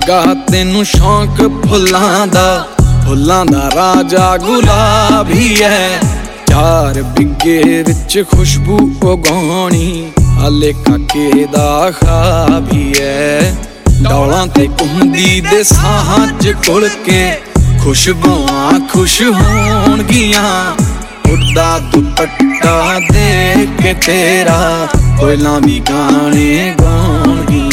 ਲੱਗਾ ਤੈਨੂੰ ਸ਼ੌਂਕ ਫੁੱਲਾਂ ਦਾ ਰਾਜਾ ਗੁਲਾਬੀ ਐ। 4 ਬਿੱਗੇ ਵਿੱਚ ਖੁਸ਼ਬੂ ਉਗਾਉਣੀ ਹਾਲੇ ਕਾਕੇ ਦਾ ਖਾਬੀ ਐ। ਡੌਲਾਂ ਤੇ ਘੁੰਮਦੀ ਦੇ ਸਾਹਾਂ 'ਚ ਘੁਲ ਕੇ ਖੁਸ਼ਬੂਆਂ ਖੁਸ਼ ਹੋਣਗੀਆਂ। ਉੱਡਦਾ ਦੁਪੱਟਾ ਦੇਖ ਕੇ ਤੇਰਾ ਕੋਇਲਾਂ ਵੀ ਗਾਣੇ ਗਾਉਣਗੀਆਂ।